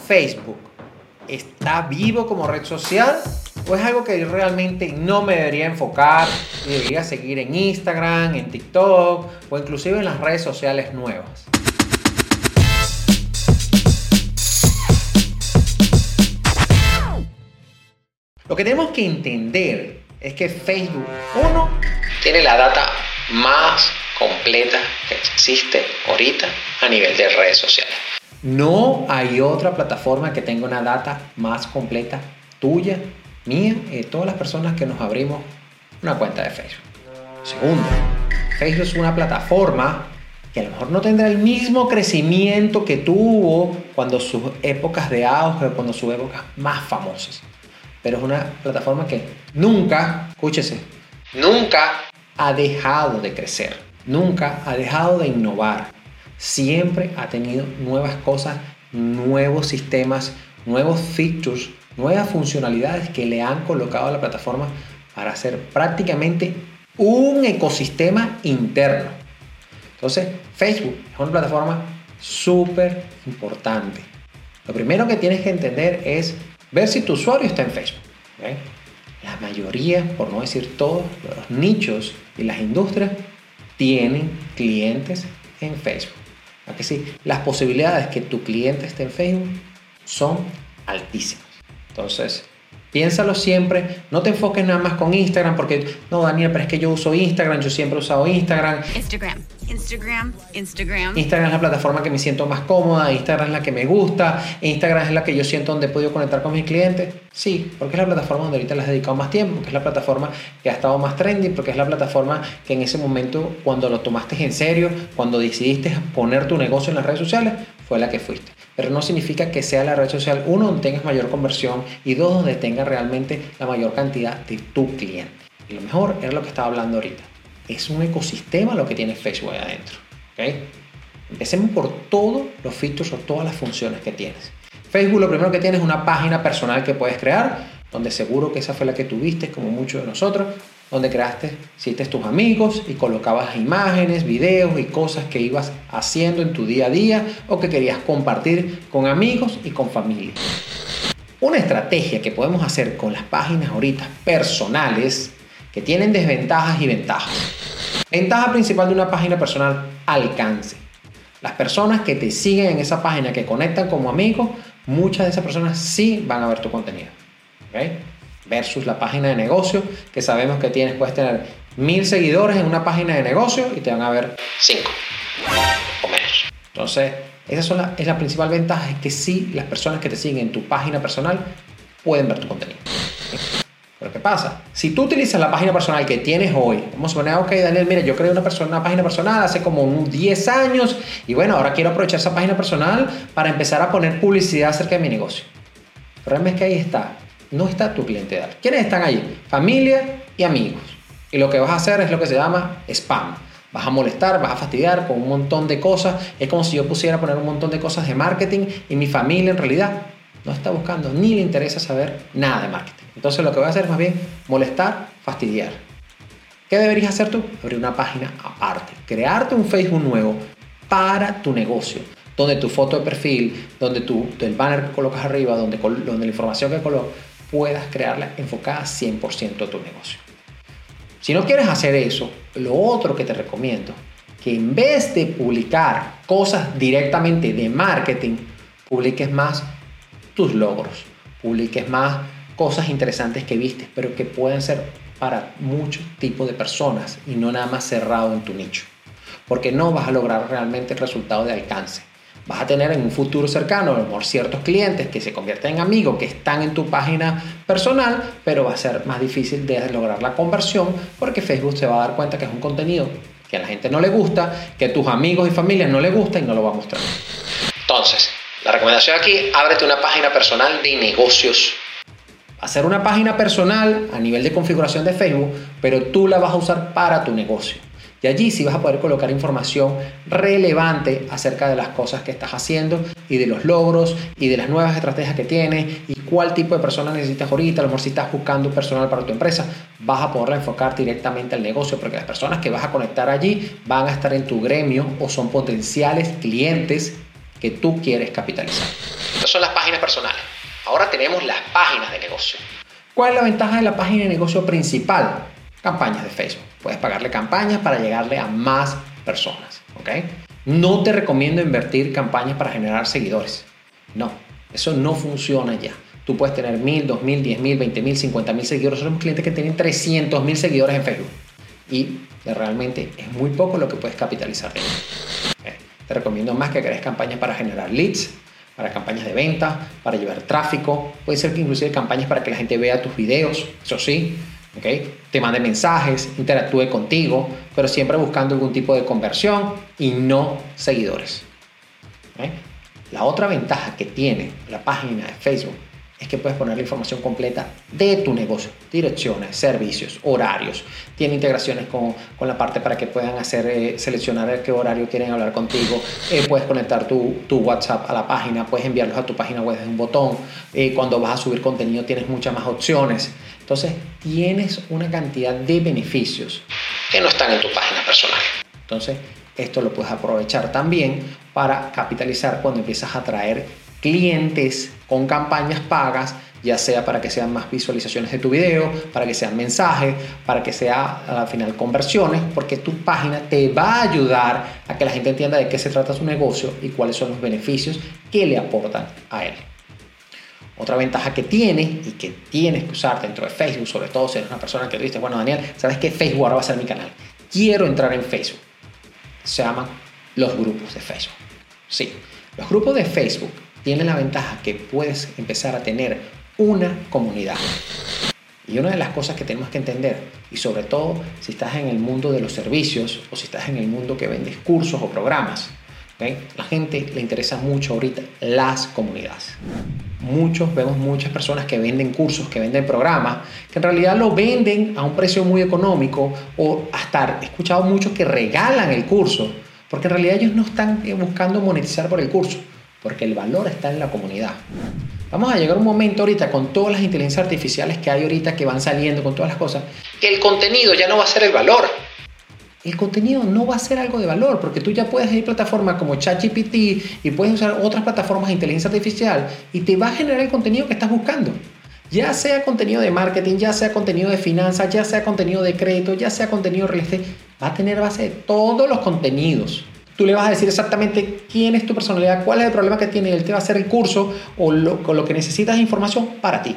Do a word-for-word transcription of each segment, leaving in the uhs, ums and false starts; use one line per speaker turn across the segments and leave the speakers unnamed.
Facebook está vivo como red social o es algo que realmente no me debería enfocar y debería seguir en Instagram, en TikTok o inclusive en las redes sociales nuevas? Lo que tenemos que entender es que Facebook, uno, tiene la data más completa que existe ahorita a nivel de redes sociales. No hay otra plataforma que tenga una data más completa tuya, mía y de todas las personas que nos abrimos una cuenta de Facebook. Segundo, Facebook es una plataforma que a lo mejor no tendrá el mismo crecimiento que tuvo cuando sus épocas de auge, cuando sus épocas más famosas. Pero es una plataforma que nunca, escúchese, nunca ha dejado de crecer, nunca ha dejado de innovar. Siempre ha tenido nuevas cosas, nuevos sistemas, nuevos features, nuevas funcionalidades que le han colocado a la plataforma para hacer prácticamente un ecosistema interno. Entonces, Facebook es una plataforma súper importante. Lo primero que tienes que entender es ver si tu usuario está en Facebook. ¿Okay? La mayoría, por no decir todos, los nichos y las industrias tienen clientes en Facebook. ¿A que sí? Las posibilidades que tu cliente esté en Facebook son altísimas. Entonces, piénsalo siempre. No te enfoques nada más con Instagram porque, no, Daniel, pero es que yo uso Instagram, yo siempre he usado Instagram.
Instagram, Instagram, Instagram.
Instagram es la plataforma que me siento más cómoda, Instagram es la que me gusta, Instagram es la que yo siento donde he podido conectar con mis clientes. Sí, porque es la plataforma donde ahorita les he dedicado más tiempo, porque es la plataforma que ha estado más trendy, porque es la plataforma que en ese momento, cuando lo tomaste en serio, cuando decidiste poner tu negocio en las redes sociales, fue la que fuiste. Pero no significa que sea la red social, uno, donde tengas mayor conversión y dos, donde tengas realmente la mayor cantidad de tu cliente. Y lo mejor era lo que estaba hablando ahorita. Es un ecosistema lo que tiene Facebook ahí adentro. ¿Okay? Empecemos por todos los features o todas las funciones que tienes. Facebook lo primero que tienes es una página personal que puedes crear, donde seguro que esa fue la que tuviste, como muchos de nosotros, donde creaste, hiciste tus amigos y colocabas imágenes, videos y cosas que ibas haciendo en tu día a día o que querías compartir con amigos y con familia. Una estrategia que podemos hacer con las páginas ahorita personales que tienen desventajas y ventajas. Ventaja principal de una página personal: alcance. Las personas que te siguen en esa página, que conectan como amigos, muchas de esas personas sí van a ver tu contenido. ¿Okay? Versus la página de negocio, que sabemos que tienes, puedes tener mil seguidores en una página de negocio y te van a ver cinco o menos. Entonces, esa son la, es la principal ventaja, es que sí, las personas que te siguen en tu página personal pueden ver tu contenido. Pero ¿qué pasa? Si tú utilizas la página personal que tienes hoy, vamos a poner, ok, Daniel, mira, yo creé una, persona, una página personal hace como unos diez años y bueno, ahora quiero aprovechar esa página personal para empezar a poner publicidad acerca de mi negocio. El problema es que ahí está, no está tu cliente ideal. ¿Quiénes están ahí? Familia y amigos. Y lo que vas a hacer es lo que se llama spam. Vas a molestar, vas a fastidiar con un montón de cosas. Es como si yo pusiera a poner un montón de cosas de marketing y mi familia en realidad no está buscando ni le interesa saber nada de marketing. Entonces lo que voy a hacer es más bien molestar, fastidiar. ¿Qué deberías hacer tú? Abrir una página aparte. Crearte un Facebook nuevo para tu negocio, donde tu foto de perfil, donde tu, el banner que colocas arriba, donde, donde la información que colocas, puedas crearla enfocada cien por ciento a tu negocio. Si no quieres hacer eso, lo otro que te recomiendo, que en vez de publicar cosas directamente de marketing, publiques más tus logros, publiques más cosas interesantes que viste, pero que pueden ser para muchos tipos de personas y no nada más cerrado en tu nicho, porque no vas a lograr realmente el resultado de alcance. Vas a tener en un futuro cercano a lo mejor ciertos clientes que se convierten en amigos, que están en tu página personal, pero va a ser más difícil de lograr la conversión porque Facebook se va a dar cuenta que es un contenido que a la gente no le gusta, que a tus amigos y familia no le gusta y no lo va a mostrar. Entonces, la recomendación aquí, ábrete una página personal de negocios. Hacer una página personal a nivel de configuración de Facebook, pero tú la vas a usar para tu negocio. Y allí sí vas a poder colocar información relevante acerca de las cosas que estás haciendo y de los logros y de las nuevas estrategias que tienes y cuál tipo de persona necesitas ahorita. A lo mejor si estás buscando personal para tu empresa, vas a poderla enfocar directamente al negocio porque las personas que vas a conectar allí van a estar en tu gremio o son potenciales clientes que tú quieres capitalizar. Estas son las páginas personales. Ahora tenemos las páginas de negocio. ¿Cuál es la ventaja de la página de negocio principal? Campañas de Facebook. Puedes pagarle campañas para llegarle a más personas, ¿ok? No te recomiendo invertir campañas para generar seguidores. No, eso no funciona ya. Tú puedes tener mil, dos mil, diez mil, veinte mil, cincuenta mil seguidores. Son clientes que tienen trescientos mil seguidores en Facebook. Y realmente es muy poco lo que puedes capitalizar de ellos. ¿Okay? Te recomiendo más que crees campañas para generar leads, para campañas de venta, para llevar tráfico. Puede ser que inclusive campañas para que la gente vea tus videos, eso sí. ¿Okay? Te mande mensajes, interactúe contigo, pero siempre buscando algún tipo de conversión y no seguidores. ¿Okay? La otra ventaja que tiene la página de Facebook es que puedes poner la información completa de tu negocio, direcciones, servicios, horarios. Tiene integraciones con, con la parte para que puedan hacer, eh, seleccionar a qué horario quieren hablar contigo. Eh, puedes conectar tu, tu WhatsApp a la página, puedes enviarlos a tu página web desde un botón. Eh, cuando vas a subir contenido tienes muchas más opciones. Entonces tienes una cantidad de beneficios que no están en tu página personal. Entonces esto lo puedes aprovechar también para capitalizar cuando empiezas a atraer clientes con campañas pagas, ya sea para que sean más visualizaciones de tu video, para que sean mensajes, para que sea al final conversiones, porque tu página te va a ayudar a que la gente entienda de qué se trata su negocio y cuáles son los beneficios que le aportan a él. Otra ventaja que tiene y que tienes que usar dentro de Facebook, sobre todo si eres una persona que dices, bueno, Daniel, ¿sabes qué? Facebook ahora va a ser mi canal. Quiero entrar en Facebook. Se llaman los grupos de Facebook. Sí, los grupos de Facebook tienen la ventaja que puedes empezar a tener una comunidad. Y una de las cosas que tenemos que entender, y sobre todo si estás en el mundo de los servicios o si estás en el mundo que vendes cursos o programas, ¿okay? La gente le interesa mucho ahorita las comunidades. Muchos, vemos muchas personas que venden cursos, que venden programas, que en realidad lo venden a un precio muy económico, o hasta he escuchado muchos que regalan el curso, porque en realidad ellos no están buscando monetizar por el curso, porque el valor está en la comunidad. Vamos a llegar a un momento ahorita con todas las inteligencias artificiales que hay ahorita, que van saliendo con todas las cosas, que el contenido ya no va a ser el valor. El contenido no va a ser algo de valor, porque tú ya puedes ir a plataformas como ChatGPT y puedes usar otras plataformas de inteligencia artificial y te va a generar el contenido que estás buscando. Ya sea contenido de marketing, ya sea contenido de finanzas, ya sea contenido de crédito, ya sea contenido de real estate, va a tener base de todos los contenidos. Tú le vas a decir exactamente quién es tu personalidad, cuál es el problema que tiene, y él te va a hacer el curso o lo, con lo que necesitas de información para ti.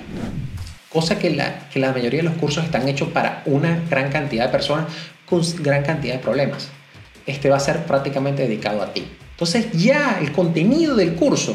Cosa que la, que la mayoría de los cursos están hechos para una gran cantidad de personas con gran cantidad de problemas. Este va a ser prácticamente dedicado a ti. Entonces ya el contenido del curso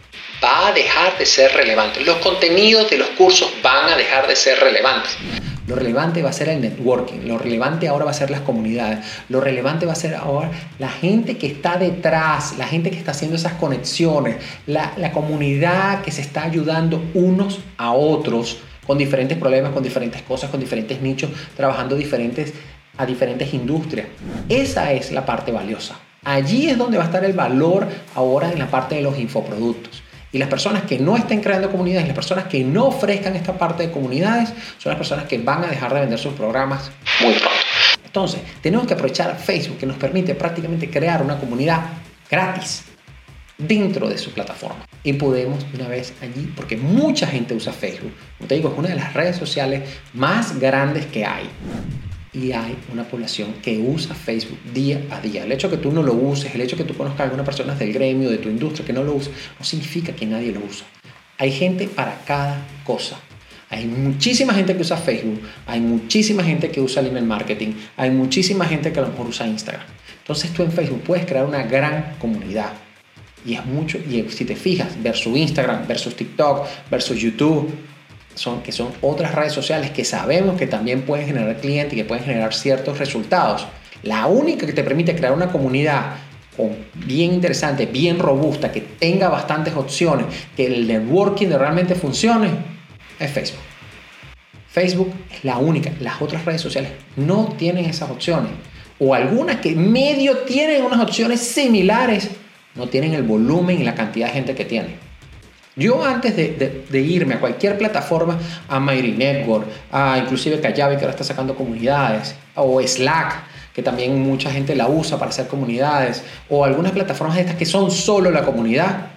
va a dejar de ser relevante. Los contenidos de los cursos van a dejar de ser relevantes. Lo relevante va a ser el networking. Lo relevante ahora va a ser las comunidades. Lo relevante va a ser ahora la gente que está detrás, la gente que está haciendo esas conexiones, la, la comunidad que se está ayudando unos a otros con diferentes problemas, con diferentes cosas, con diferentes nichos, trabajando diferentes a diferentes industrias. Esa es la parte valiosa. Allí es donde va a estar el valor ahora en la parte de los infoproductos. Y las personas que no estén creando comunidades, las personas que no ofrezcan esta parte de comunidades, son las personas que van a dejar de vender sus programas muy pronto. Entonces, tenemos que aprovechar Facebook, que nos permite prácticamente crear una comunidad gratis dentro de su plataforma. Y podemos una vez allí, porque mucha gente usa Facebook. Como te digo, es una de las redes sociales más grandes que hay. Y hay una población que usa Facebook día a día. El hecho de que tú no lo uses, el hecho de que tú conozcas a algunas personas del gremio, de tu industria que no lo usa, no significa que nadie lo usa. Hay gente para cada cosa. Hay muchísima gente que usa Facebook, hay muchísima gente que usa el email marketing, hay muchísima gente que a lo mejor usa Instagram. Entonces tú en Facebook puedes crear una gran comunidad. Y es mucho, y si te fijas, versus Instagram, versus TikTok, versus YouTube, Son, que son otras redes sociales que sabemos que también pueden generar clientes y que pueden generar ciertos resultados. La única que te permite crear una comunidad bien interesante, bien robusta, que tenga bastantes opciones, que el networking realmente funcione, es Facebook. Facebook es la única. Las otras redes sociales no tienen esas opciones. O algunas que medio tienen unas opciones similares, no tienen el volumen y la cantidad de gente que tienen. Yo antes de, de, de irme a cualquier plataforma, a Mighty Network, a inclusive Kajabi, que ahora está sacando comunidades, o Slack, que también mucha gente la usa para hacer comunidades, o algunas plataformas de estas que son solo la comunidad,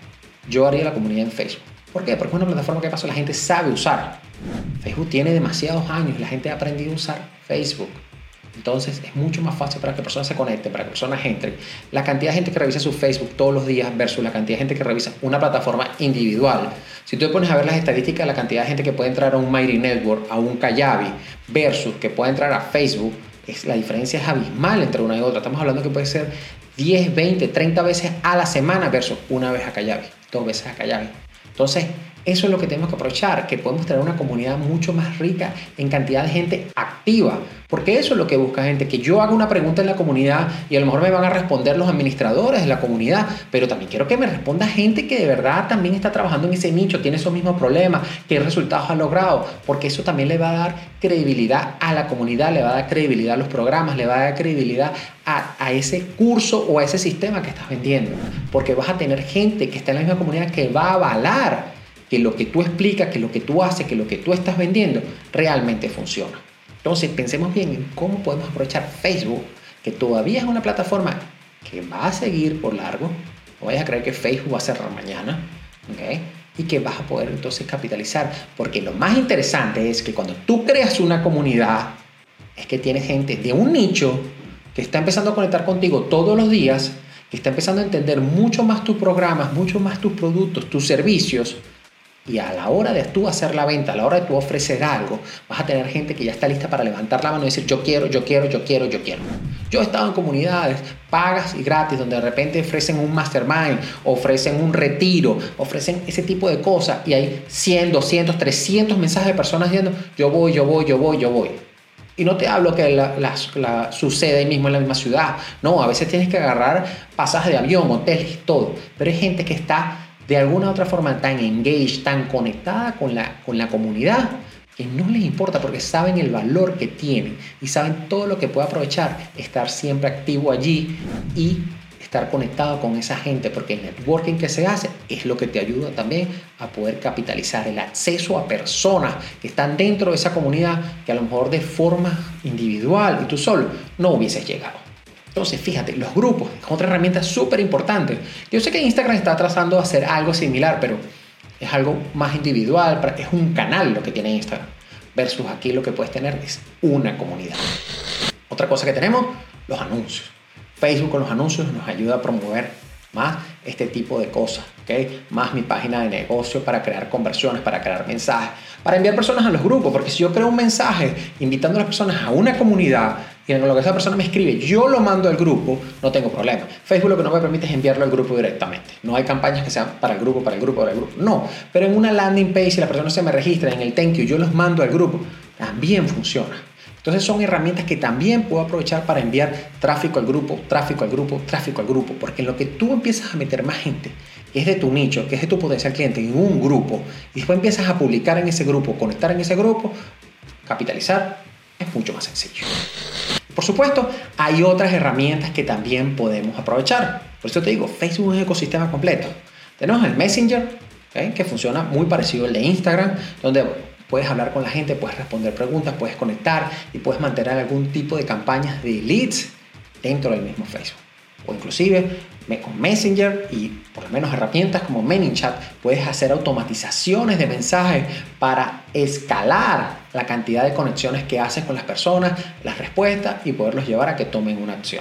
yo haría la comunidad en Facebook. ¿Por qué? Porque es una plataforma que pasó, la gente sabe usar. Facebook tiene demasiados años, la gente ha aprendido a usar Facebook. Entonces es mucho más fácil para que personas se conecten, para que personas entren. La cantidad de gente que revisa su Facebook todos los días versus la cantidad de gente que revisa una plataforma individual. Si tú te pones a ver las estadísticas, la cantidad de gente que puede entrar a un Mighty Network, a un Kajabi, versus que puede entrar a Facebook, es, la diferencia es abismal entre una y otra. Estamos hablando que puede ser diez, veinte, treinta veces a la semana versus una vez a Kajabi, dos veces a Kajabi. Entonces, eso es lo que tenemos que aprovechar, que podemos tener una comunidad mucho más rica en cantidad de gente activa, porque eso es lo que busca gente, que yo haga una pregunta en la comunidad y a lo mejor me van a responder los administradores de la comunidad, pero también quiero que me responda gente que de verdad también está trabajando en ese nicho, tiene esos mismos problemas, qué resultados ha logrado, porque eso también le va a dar credibilidad a la comunidad, le va a dar credibilidad a los programas, le va a dar credibilidad a, a ese curso o a ese sistema que estás vendiendo, porque vas a tener gente que está en la misma comunidad que va a avalar que lo que tú explicas, que lo que tú haces, que lo que tú estás vendiendo realmente funciona. Entonces pensemos bien en cómo podemos aprovechar Facebook, que todavía es una plataforma que va a seguir por largo. No vayas a creer que Facebook va a cerrar mañana, ¿okay? Y que vas a poder entonces capitalizar, porque lo más interesante es que cuando tú creas una comunidad, es que tienes gente de un nicho que está empezando a conectar contigo todos los días, que está empezando a entender mucho más tus programas, mucho más tus productos, tus servicios. Y a la hora de tú hacer la venta, a la hora de tú ofrecer algo, vas a tener gente que ya está lista para levantar la mano y decir yo quiero, yo quiero, yo quiero, yo quiero. Yo he estado en comunidades pagas y gratis donde de repente ofrecen un mastermind, ofrecen un retiro, ofrecen ese tipo de cosas y hay cien, doscientos, trescientos mensajes de personas diciendo yo voy, yo voy, yo voy, yo voy. Y no te hablo que la, la, la sucede ahí mismo en la misma ciudad. No, a veces tienes que agarrar pasajes de avión, hoteles y todo. Pero hay gente que está de alguna u otra forma tan engaged, tan conectada con la, con la comunidad, que no les importa porque saben el valor que tienen y saben todo lo que puede aprovechar, estar siempre activo allí y estar conectado con esa gente, porque el networking que se hace es lo que te ayuda también a poder capitalizar el acceso a personas que están dentro de esa comunidad que a lo mejor de forma individual y tú solo no hubieses llegado. Entonces, fíjate, los grupos es otra herramienta súper importante. Yo sé que Instagram está tratando de hacer algo similar, pero es algo más individual, es un canal lo que tiene Instagram, versus aquí lo que puedes tener es una comunidad. Otra cosa que tenemos, los anuncios. Facebook con los anuncios nos ayuda a promover más este tipo de cosas, ¿okay? Más mi página de negocio para crear conversiones, para crear mensajes, para enviar personas a los grupos, porque si yo creo un mensaje invitando a las personas a una comunidad y en lo que esa persona me escribe, yo lo mando al grupo, no tengo problema. Facebook lo que no me permite es enviarlo al grupo directamente. No hay campañas que sean para el grupo, para el grupo, para el grupo. No, pero en una landing page, si la persona se me registra en el thank you, yo los mando al grupo, también funciona. Entonces son herramientas que también puedo aprovechar para enviar tráfico al grupo, tráfico al grupo, tráfico al grupo, porque en lo que tú empiezas a meter más gente, que es de tu nicho, que es de tu potencial cliente, en un grupo, y después empiezas a publicar en ese grupo, conectar en ese grupo, capitalizar es mucho más sencillo. Por supuesto, hay otras herramientas que también podemos aprovechar. Por eso te digo, Facebook es un ecosistema completo. Tenemos el Messenger, ¿okay? Que funciona muy parecido al de Instagram, donde puedes hablar con la gente, puedes responder preguntas, puedes conectar y puedes mantener algún tipo de campañas de leads dentro del mismo Facebook. O inclusive con Messenger y por lo menos herramientas como ManyChat puedes hacer automatizaciones de mensajes para escalar la cantidad de conexiones que haces con las personas, las respuestas y poderlos llevar a que tomen una acción.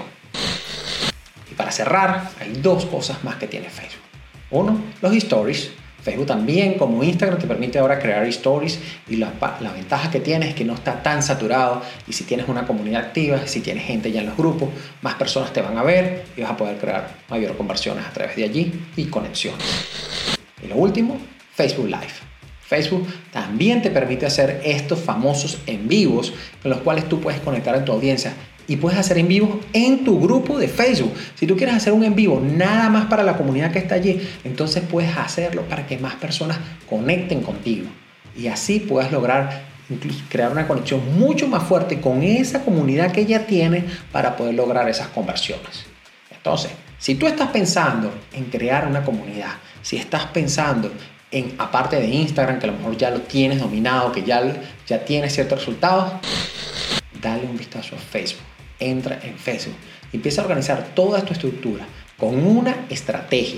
Y para cerrar, hay dos cosas más que tiene Facebook. Uno, los stories. Facebook también, como Instagram, te permite ahora crear stories y la, la ventaja que tienes es que no está tan saturado y si tienes una comunidad activa, si tienes gente ya en los grupos, más personas te van a ver y vas a poder crear mayor conversiones a través de allí y conexiones. Y lo último, Facebook Live. Facebook también te permite hacer estos famosos en vivos con los cuales tú puedes conectar a tu audiencia y puedes hacer en vivo en tu grupo de Facebook. Si tú quieres hacer un en vivo nada más para la comunidad que está allí, entonces puedes hacerlo para que más personas conecten contigo y así puedas lograr incluso crear una conexión mucho más fuerte con esa comunidad que ya tienes para poder lograr esas conversiones. Entonces, si tú estás pensando en crear una comunidad, si estás pensando en, aparte de Instagram, que a lo mejor ya lo tienes dominado, que ya, ya tienes ciertos resultados, dale un vistazo a Facebook. Entra en Facebook y empieza a organizar toda tu estructura con una estrategia.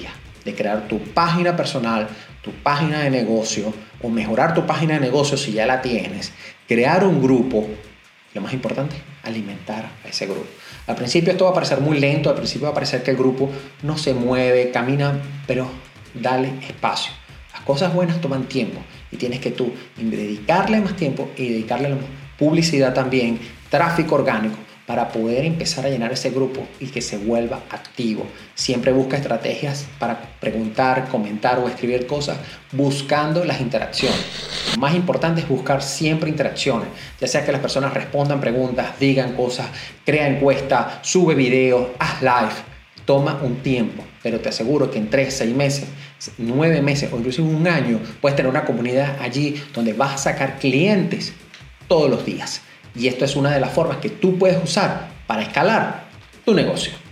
de crear tu página personal, tu página de negocio o mejorar tu página de negocio si ya la tienes, crear un grupo, lo más importante, alimentar a ese grupo. Al principio esto va a parecer muy lento, al principio va a parecer que el grupo no se mueve, camina, pero dale espacio. Las cosas buenas toman tiempo y tienes que tú dedicarle más tiempo y dedicarle más publicidad también, tráfico orgánico, para poder empezar a llenar ese grupo y que se vuelva activo. Siempre busca estrategias para preguntar, comentar o escribir cosas buscando las interacciones. Lo más importante es buscar siempre interacciones, ya sea que las personas respondan preguntas, digan cosas, crea encuestas, sube videos, haz live. Toma un tiempo, pero te aseguro que en tres, seis meses, nueve meses o incluso un año puedes tener una comunidad allí donde vas a sacar clientes todos los días. Y esto es una de las formas que tú puedes usar para escalar tu negocio.